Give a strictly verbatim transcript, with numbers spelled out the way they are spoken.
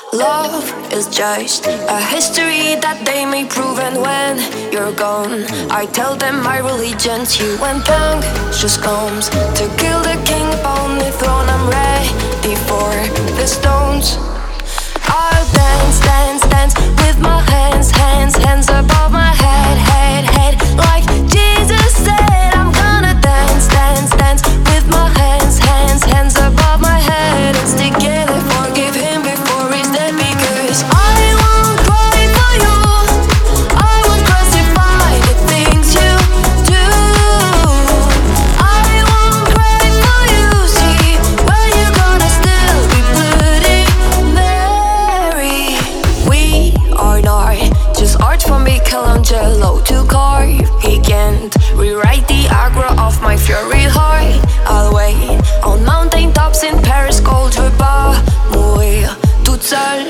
Love is just a history that they may prove, and when you're gone, I tell them my religion's you. When punk just comes to kill the king upon the throne, I'm ready for the stones. I'll dance, dance, dance with my hands, hands, hands above my head, head, head. Like Jesus said, I'm gonna dance, dance, dance with my hands, hands, hands above my head. And stick together, forgive him before he's dead, because I won't cry for you. I won't crucify the things you do. I won't cry for you. See, where you gonna still be bloody Mary. We are not just art from Michelangelo to carve. He can't rewrite the aggro of my fury heart. I'll wait on mountain tops in Paris, cold, je vais pas mourir toute seule.